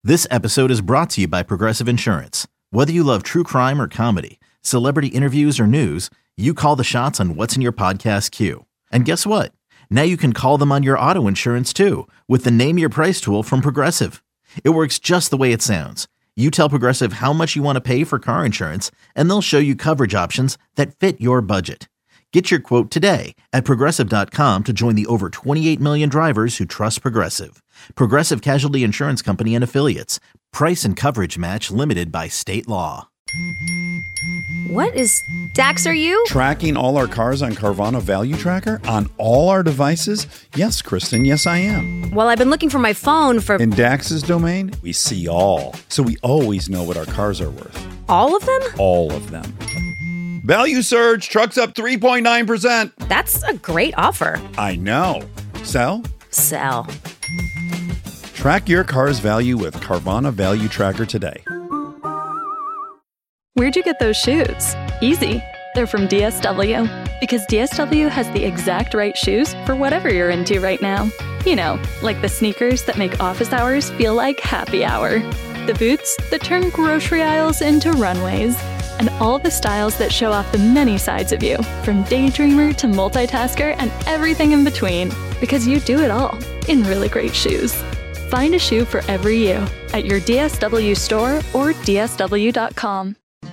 This episode is brought to you by Progressive Insurance. Whether you love true crime or comedy, celebrity interviews or news, you call the shots on what's in your podcast queue. And guess what? Now you can call them on your auto insurance too with the Name Your Price tool from Progressive. It works just the way it sounds. You tell Progressive how much you want to pay for car insurance, and they'll show you coverage options that fit your budget. Get your quote today at Progressive.com to join the over 28 million drivers who trust Progressive. Progressive Casualty Insurance Company and Affiliates. Price and coverage match limited by state law. What is Dax, are you? Tracking all our cars on Carvana Value Tracker on all our devices? Yes, Kristen, yes I am. Well, I've been looking for my phone for... In Dax's domain, we see all. So we always know what our cars are worth. All of them? All of them. Value surge, trucks up 3.9%. That's a great offer. I know. Sell? Sell. Track your car's value with Carvana Value Tracker today. Where'd you get those shoes? Easy. They're from DSW. Because DSW has the exact right shoes for whatever you're into right now. You know, like the sneakers that make office hours feel like happy hour. The boots that turn grocery aisles into runways. And all the styles that show off the many sides of you, from daydreamer to multitasker and everything in between. Because you do it all in really great shoes. Find a shoe for every you at your DSW store or DSW.com.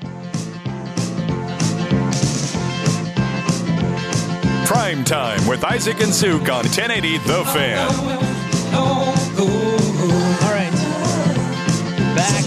Prime Time with Isaac and Suk on 1080 The Fan. All right. Back.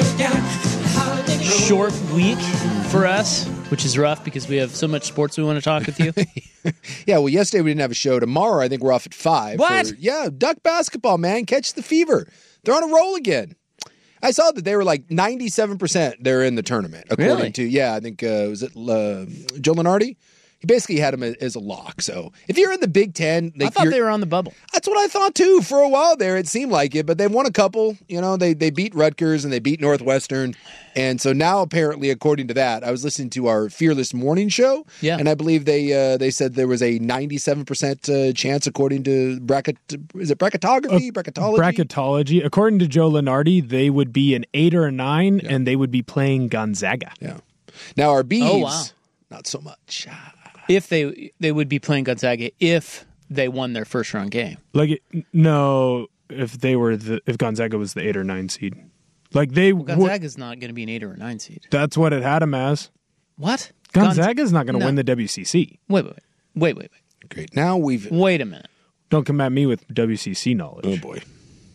Short week for us, which is rough because we have so much sports we want to talk with you. Yeah, well, yesterday we didn't have a show. Tomorrow I think we're off at 5. What? Yeah, Duck basketball, man. Catch the fever. They're on a roll again. I saw that they were like 97% they're in the tournament, according to, I think, was it Joe Lenardi? He basically had him as a lock. So if you're in the Big Ten... I thought they were on the bubble. That's what I thought, too. For a while there, it seemed like it. But they won a couple. You know, they beat Rutgers and they beat Northwestern. And so now, apparently, according to that, I was listening to our Fearless Morning Show. Yeah. And I believe they said there was a 97% chance, according to bracketology? Bracketology. According to Joe Lenardi, they would be an 8 or a 9, and they would be playing Gonzaga. Yeah. Now, our Bees, not so much. If they would be playing Gonzaga if they won their first round game. If Gonzaga was the 8 or 9 seed. Gonzaga's not going to be an 8 or a 9 seed. That's what it had him as. What? Gonzaga's not going to win the WCC. Wait. Great. Now Wait a minute. Don't come at me with WCC knowledge. Oh, boy.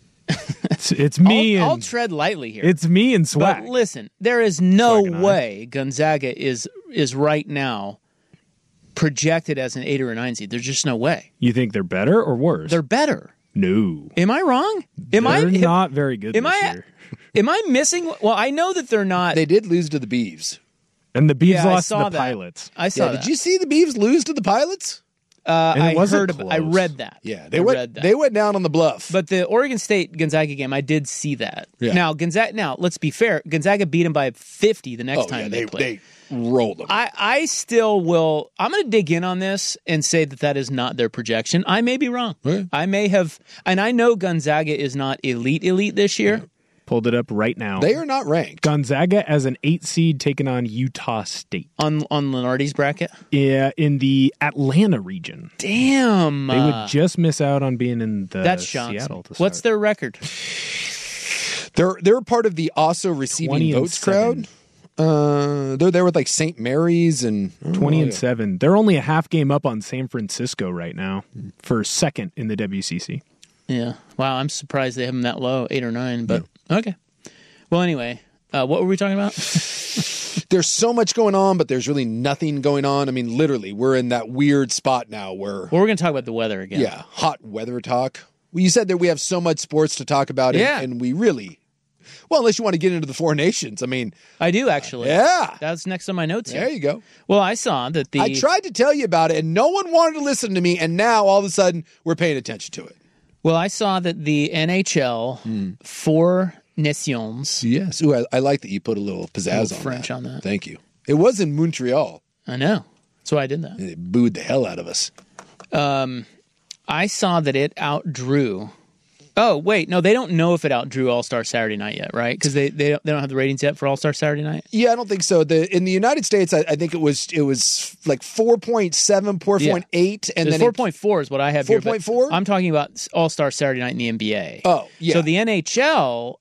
It's me I'll tread lightly here. It's me and Swag. But listen, there is no way Gonzaga is right now projected as an 8 or a 9 seed. There's just no way. You think they're better or worse? They're better. No. Am I wrong? They're not very good this year. Am I missing? Well, I know that they're not. They did lose to the Beavs. And the Beavs lost to the Pilots. I saw that. Did you see the Beavs lose to the Pilots? I read that. Yeah, they went down on the bluff. But the Oregon State Gonzaga game, I did see that. Yeah. Now let's be fair. Gonzaga beat them by 50 the next time they played. They rolled them. I still will. I'm going to dig in on this and say that is not their projection. I may be wrong. Yeah. I may have, and I know Gonzaga is not elite this year. Yeah. Pulled it up right now. They are not ranked. Gonzaga as an 8 seed taking on Utah State. On Lenardi's bracket? Yeah, in the Atlanta region. Damn. They would just miss out on being in the Seattle. Seattle to start. What's their record? They're part of the also receiving votes crowd. They're there with like St. Mary's and 20-7. They're only a half game up on San Francisco right now for second in the WCC. Yeah. Wow, I'm surprised they have them that low, 8 or 9, but okay. Well, anyway, what were we talking about? There's so much going on, but there's really nothing going on. I mean, literally, we're in that weird spot now where... Well, we're going to talk about the weather again. Yeah, hot weather talk. Well, you said that we have so much sports to talk about, and we really... Well, unless you want to get into the Four Nations. I mean... I do, actually. Yeah. That's next on my notes here. There you go. Well, I saw that I tried to tell you about it, and no one wanted to listen to me, and now, all of a sudden, we're paying attention to it. Well, I saw that the NHL Four Nations... Yes. Ooh, I like that you put a little pizzazz on French on that. Thank you. It was in Montreal. I know. That's why I did that. They booed the hell out of us. I saw that it outdrew Oh, wait. No, they don't know if it outdrew All-Star Saturday Night yet, right? Because they don't have the ratings yet for All-Star Saturday Night? Yeah, I don't think so. In the United States, I think it was like 4.7, 4.8. And then 4.4 is what I have here. 4.4? I'm talking about All-Star Saturday Night in the NBA. Oh, yeah. So the NHL,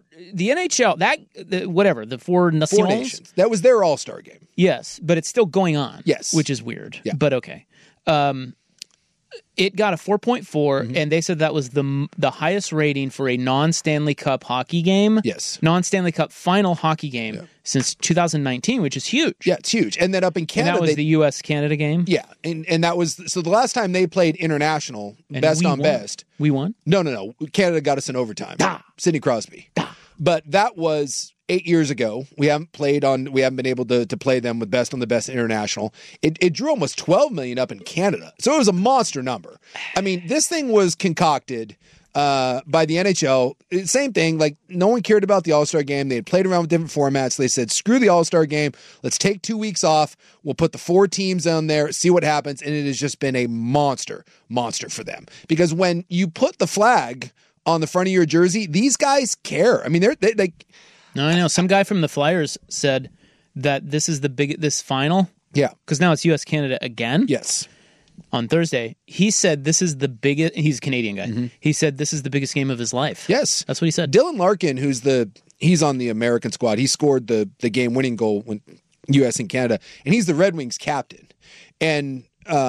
the Four Nations. That was their All-Star game. Yes, but it's still going on. Yes. Which is weird. Yeah. But okay. It got a 4.4, and they said that was the highest rating for a non-Stanley Cup hockey game. Yes. Non-Stanley Cup final hockey game since 2019, which is huge. Yeah, it's huge. And then up in Canada... And that was the U.S.-Canada game? Yeah, and that was... So the last time they played international, And best we on won. best... We won? No. Canada got us in overtime. Sidney Crosby. But that was 8 years ago. We haven't been able to play them with best on the best international. It drew almost 12 million up in Canada. So it was a monster number. I mean, this thing was concocted by the NHL. Same thing, like no one cared about the All-Star game. They had played around with different formats. They said, screw the All-Star game. Let's take 2 weeks off. We'll put the 4 teams on there, see what happens. And it has just been a monster for them. Because when you put the flag on the front of your jersey, these guys care. I mean, they No, I know. Some guy from the Flyers said that this is this final. Yeah. Because now it's U.S.-Canada again. Yes. On Thursday, he said this is the biggest... He's a Canadian guy. He said this is the biggest game of his life. Yes. That's what he said. Dylan Larkin, he's on the American squad. He scored the game-winning goal when U.S. and Canada, and he's the Red Wings captain. And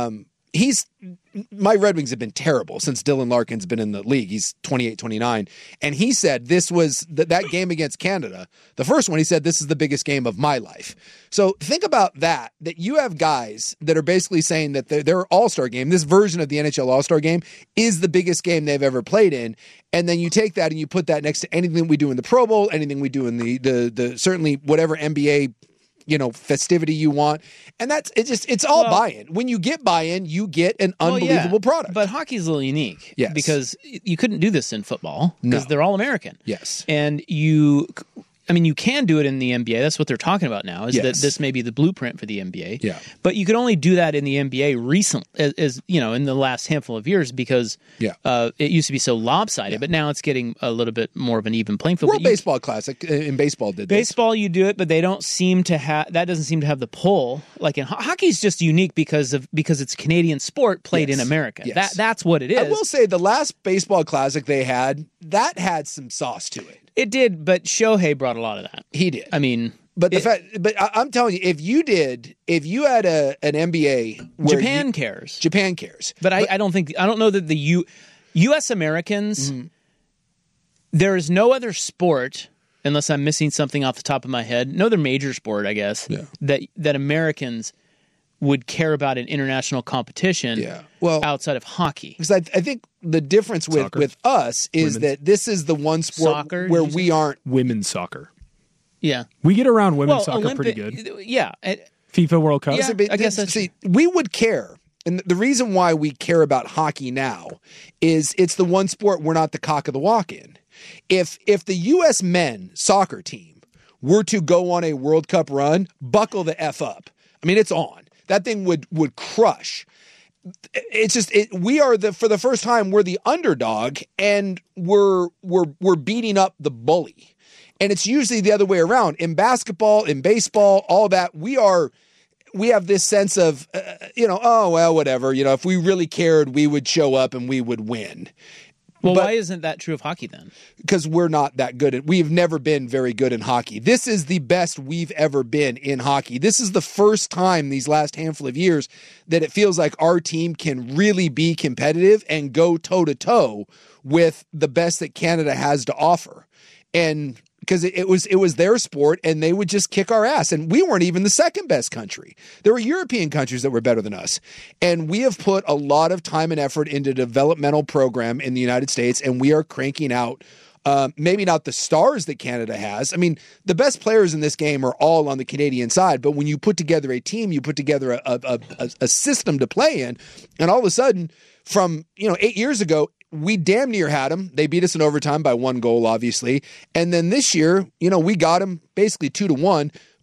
my Red Wings have been terrible since Dylan Larkin's been in the league. He's 28, 29. And he said this was that game against Canada. The first one, he said, this is the biggest game of my life. So think about that you have guys that are basically saying that their All-Star game, this version of the NHL All-Star game, is the biggest game they've ever played in. And then you take that and you put that next to anything we do in the Pro Bowl, anything we do in the certainly whatever NBA festivity you want. And it's all buy-in. When you get buy-in, you get an unbelievable product. But hockey's a little unique. Yes. Because you couldn't do this in football because they're all American. Yes. And you can do it in the NBA. That's what they're talking about now, is that this may be the blueprint for the NBA. Yeah. But you could only do that in the NBA recently, in the last handful of years because it used to be so lopsided, but now it's getting a little bit more of an even playing field. World Baseball Classic in baseball did this. Baseball, you do it, but they don't seem to have, that doesn't seem to have the pull. Like in hockey's just unique because it's a Canadian sport played in America. Yes. That's what it is. I will say the last Baseball Classic they had some sauce to it. It did, but Shohei brought a lot of that. He did. I mean, but I'm telling you, if you had an NBA where Japan cares. Japan cares. But I don't know that the U.S. Americans, there is no other sport, unless I'm missing something off the top of my head, no other major sport, I guess, that Americans would care about in international competition outside of hockey. Because I think the difference with us is that this is the one sport where we aren't... Women's soccer. Yeah. We get around women's soccer pretty good. Yeah. FIFA World Cup. Yeah, I guess that's... See, we would care. And the reason why we care about hockey now is it's the one sport we're not the cock of the walk in. If the U.S. men soccer team were to go on a World Cup run, buckle the F up. I mean, it's on. That thing would crush. It's just we are for the first time we're the underdog and we're beating up the bully. And it's usually the other way around. In basketball, in baseball, all that, we have this sense of oh well, whatever, if we really cared, we would show up and we would win. Well, why isn't that true of hockey then? Because we're not that good. We've never been very good in hockey. This is the best we've ever been in hockey. This is the first time these last handful of years that it feels like our team can really be competitive and go toe-to-toe with the best that Canada has to offer. And because it was their sport and they would just kick our ass. And we weren't even the second best country. There were European countries that were better than us. And we have put a lot of time and effort into developmental program in the United States, and we are cranking out maybe not the stars that Canada has. I mean, the best players in this game are all on the Canadian side, but when you put together a team, you put together a system to play in, and all of a sudden, from 8 years ago, we damn near had them. They beat us in overtime by 1 goal, obviously. And then this year, we got them basically 2-1.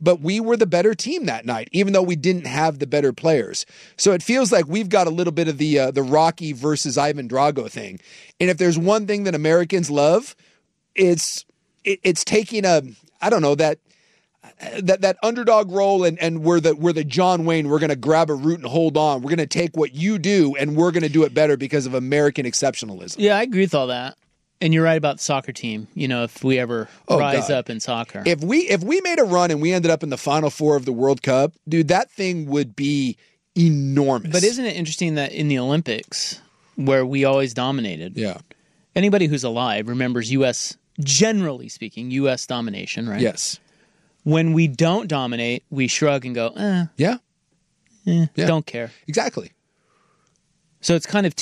but we were the better team that night, even though we didn't have the better players. So it feels like we've got a little bit of the Rocky versus Ivan Drago thing. And if there's one thing that Americans love, it's taking that underdog role and we're the John Wayne. We're going to grab a root and hold on. We're going to take what you do and we're going to do it better because of American exceptionalism. Yeah, I agree with all that. And you're right about the soccer team. If we ever rise up in soccer. If we made a run and we ended up in the Final Four of the World Cup, dude, that thing would be enormous. But isn't it interesting that in the Olympics, where we always dominated, yeah, anybody who's alive remembers U.S., generally speaking, U.S. domination, right? Yes. When we don't dominate, we shrug and go, yeah, don't care. Exactly. So it's kind of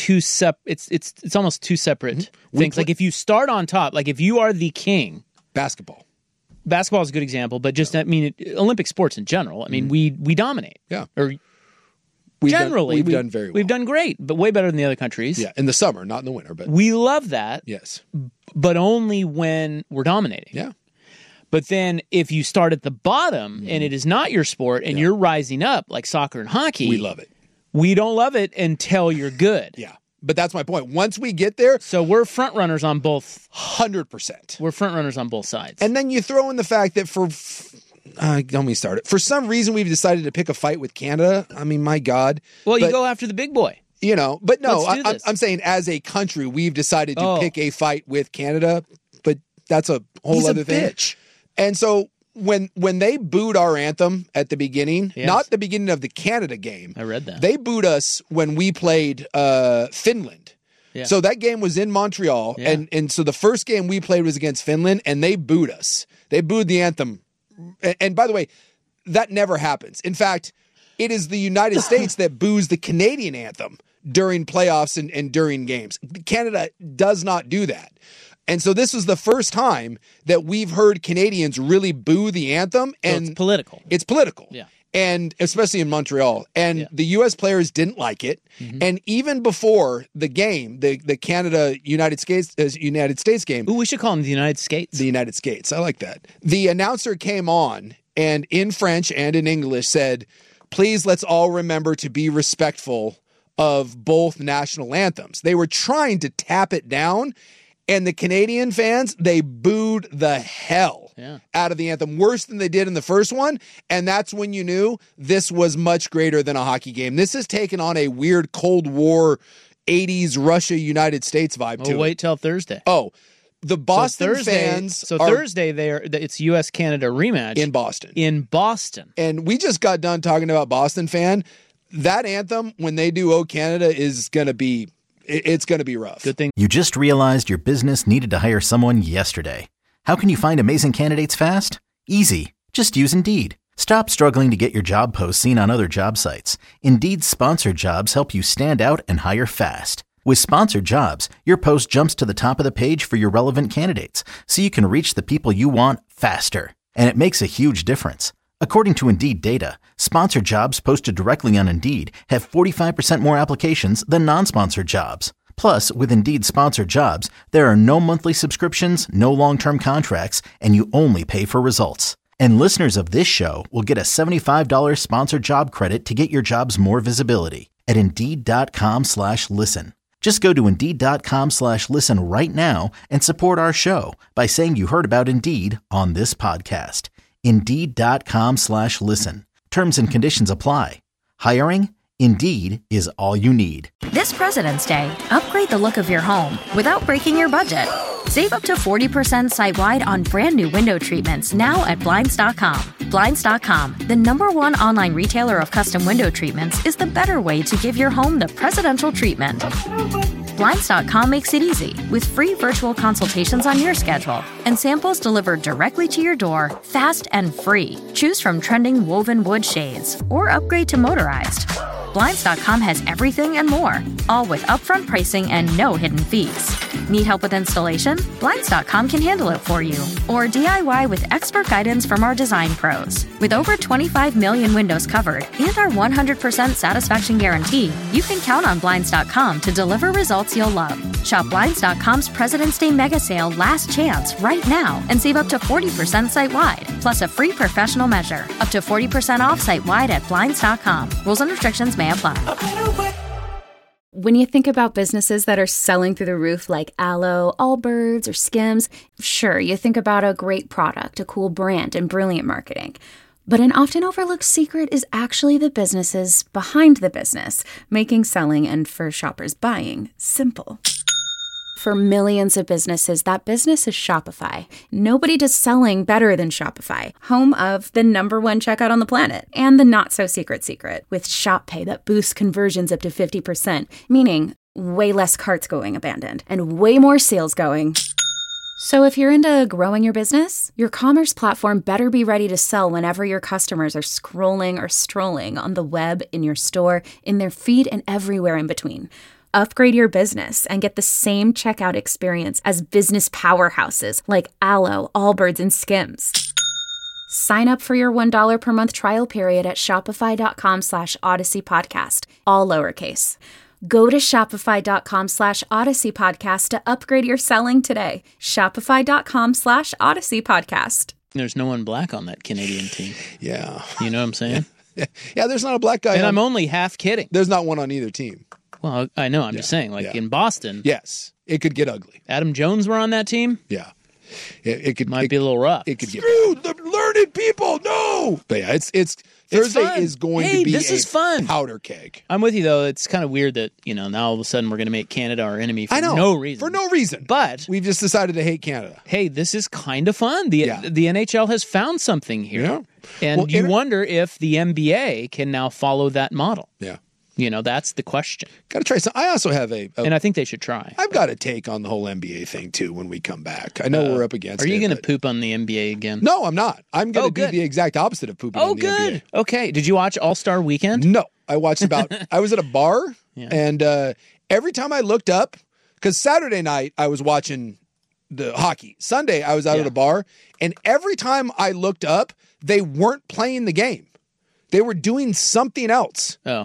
it's almost two separate things. Like if you start on top, like if you are the king. Basketball is a good example, but just, Olympic sports in general. I mean, we dominate. Yeah. Or we've done very well. We've done great, but way better than the other countries. Yeah, in the summer, not in the winter. But we love that. Yes. But only when we're dominating. Yeah. But then if you start at the bottom and it is not your sport and you're rising up like soccer and hockey. We love it. We don't love it until you're good. Yeah. But that's my point. Once we get there. So we're front runners on both. 100%. We're front runners on both sides. And then you throw in the fact that don't me start it. For some reason, we've decided to pick a fight with Canada. I mean, my God. Well, you go after the big boy. But no, I'm saying as a country, we've decided to pick a fight with Canada. But that's a whole other thing. Bitch. And so when they booed our anthem at the beginning, not the beginning of the Canada game. I read that. They booed us when we played Finland. Yeah. So that game was in Montreal. Yeah. And so the first game we played was against Finland, and they booed us. They booed the anthem. And by the way, that never happens. In fact, it is the United States that boos the Canadian anthem during playoffs and during games. Canada does not do that. And so this was the first time that we've heard Canadians really boo the anthem. And it's political. It's political. Yeah. And especially in Montreal. And the U.S. players didn't like it. Mm-hmm. And even before the game, the Canada-United States game. Ooh, we should call them the United States. The United States. I like that. The announcer came on and in French and in English said, please let's all remember to be respectful of both national anthems. They were trying to tap it down. And the Canadian fans, they booed the hell out of the anthem, worse than they did in the first one. And that's when you knew this was much greater than a hockey game. This has taken on a weird Cold War 80s Russia-United States vibe to it. Wait till Thursday. Oh, the Boston fans. So Thursday, it's U.S.-Canada rematch. In Boston. And we just got done talking about Boston fan. That anthem, when they do "Oh Canada," is going to be... It's going to be rough. Good thing. You just realized your business needed to hire someone yesterday. How can you find amazing candidates fast? Easy. Just use Indeed. Stop struggling to get your job posts seen on other job sites. Indeed's sponsored jobs help you stand out and hire fast. With sponsored jobs, your post jumps to the top of the page for your relevant candidates, so you can reach the people you want faster. And it makes a huge difference. According to Indeed data, sponsored jobs posted directly on Indeed have 45% more applications than non-sponsored jobs. Plus, with Indeed sponsored jobs, there are no monthly subscriptions, no long-term contracts, and you only pay for results. And listeners of this show will get a $75 sponsored job credit to get your jobs more visibility at Indeed.com/listen. Just go to Indeed.com/listen right now and support our show by saying you heard about Indeed on this podcast. Indeed.com/listen. Terms and conditions apply. Hiring? Indeed is all you need. This President's Day, upgrade the look of your home without breaking your budget. Save up to 40% site-wide on brand new window treatments now at Blinds.com. Blinds.com, the #1 online retailer of custom window treatments, is the better way to give your home the presidential treatment. Blinds.com makes it easy with free virtual consultations on your schedule and samples delivered directly to your door, fast and free. Choose from trending woven wood shades or upgrade to motorized. Blinds.com has everything and more, all with upfront pricing and no hidden fees. Need help with installation? Blinds.com can handle it for you. Or DIY with expert guidance from our design pros. With over 25 million windows covered and our 100% satisfaction guarantee, you can count on Blinds.com to deliver results you'll love. Shop Blinds.com's President's Day Mega Sale Last Chance right now and save up to 40% site-wide, plus a free professional measure. Up to 40% off site-wide at Blinds.com. Rules and restrictions may apply. When you think about businesses that are selling through the roof like Aloe, Allbirds, or Skims, sure, you think about a great product, a cool brand, and brilliant marketing. But an often overlooked secret is actually the businesses behind the business, making selling and, for shoppers, buying simple. For millions of businesses, that business is Shopify. Nobody does selling better than Shopify, home of the #1 checkout on the planet, and the not-so-secret secret, with Shop Pay that boosts conversions up to 50%, meaning way less carts going abandoned, and way more sales going. So if you're into growing your business, your commerce platform better be ready to sell whenever your customers are scrolling or strolling on the web, in your store, in their feed, and everywhere in between. Upgrade your business and get the same checkout experience as business powerhouses like Aloe, Allbirds, and Skims. Sign up for your $1 per month trial period at shopify.com/Odyssey Podcast, all lowercase. Go to shopify.com/Odyssey Podcast to upgrade your selling today. Shopify.com/Odyssey Podcast. There's no one black on that Canadian team. Yeah. You know what I'm saying? Yeah, there's not a black guy. And I'm only half kidding. There's not one on either team. Well, I know. I'm just saying, in Boston. Yes. It could get ugly. Adam Jones were on that team? Yeah. It could might be a little rough. It could get the learned people. No. But yeah, it's Thursday fun. is going to be this is fun. Powder keg. I'm with you though. It's kind of weird that, now all of a sudden we're going to make Canada our enemy for no reason. For no reason. But we've just decided to hate Canada. Hey, this is kind of fun. The NHL has found something here. Yeah. And you wonder if the NBA can now follow that model. Yeah. That's the question. Got to try some. I also have and I think they should try. I've got a take on the whole NBA thing too when we come back. I know we're up against it. Are you going to poop on the NBA again? No, I'm not. I'm going to do the exact opposite of pooping on the NBA. Okay. Did you watch All-Star Weekend? No. I watched I was at a bar and every time I looked up, because Saturday night I was watching the hockey. Sunday I was out at a bar, and every time I looked up, they weren't playing the game. They were doing something else. Oh.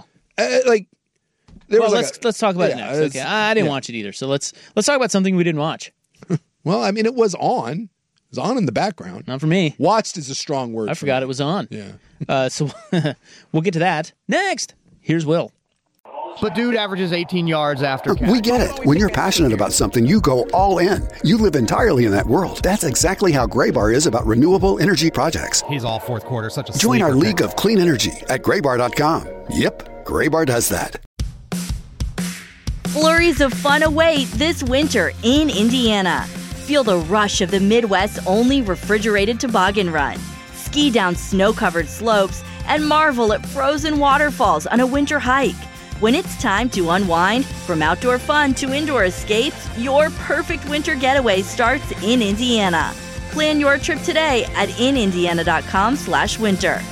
Let's talk about it next. Okay, I didn't watch it either. So let's talk about something we didn't watch. Well, I mean, it was on. It was on in the background. Not for me. Watched is a strong word. I forgot it was on. Yeah. So we'll get to that next. Here's Will. But dude averages 18 yards after catch. We get it. When you're passionate about something, you go all in. You live entirely in that world. That's exactly how Graybar is about renewable energy projects. He's all fourth quarter, such a Join our league of clean energy at graybar.com. Yep, Graybar does that. Flurries of fun await this winter in Indiana. Feel the rush of the Midwest's only refrigerated toboggan run. Ski down snow-covered slopes and marvel at frozen waterfalls on a winter hike. When it's time to unwind, from outdoor fun to indoor escapes, your perfect winter getaway starts in Indiana. Plan your trip today at inindiana.com/winter.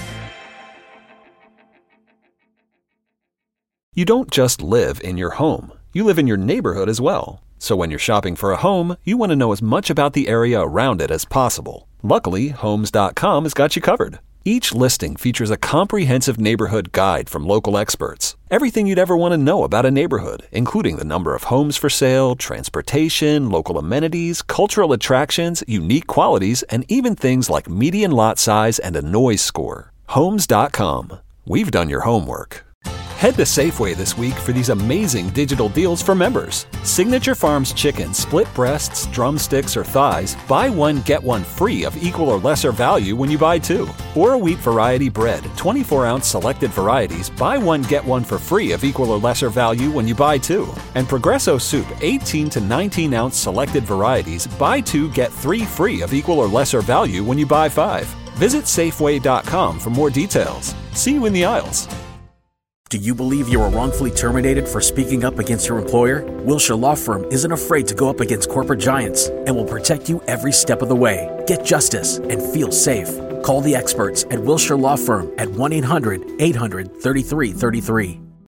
You don't just live in your home. You live in your neighborhood as well. So when you're shopping for a home, you want to know as much about the area around it as possible. Luckily, Homes.com has got you covered. Each listing features a comprehensive neighborhood guide from local experts. Everything you'd ever want to know about a neighborhood, including the number of homes for sale, transportation, local amenities, cultural attractions, unique qualities, and even things like median lot size and a noise score. Homes.com. We've done your homework. Head to Safeway this week for these amazing digital deals for members. Signature Farms chicken, split breasts, drumsticks, or thighs, buy one, get one free of equal or lesser value when you buy two. Or a wheat variety bread, 24-ounce selected varieties, buy one, get one for free of equal or lesser value when you buy two. And Progresso soup, 18 to 19-ounce selected varieties, buy two, get three free of equal or lesser value when you buy five. Visit Safeway.com for more details. See you in the aisles. Do you believe you were wrongfully terminated for speaking up against your employer? Wilshire Law Firm isn't afraid to go up against corporate giants and will protect you every step of the way. Get justice and feel safe. Call the experts at Wilshire Law Firm at 1-800-800-3333.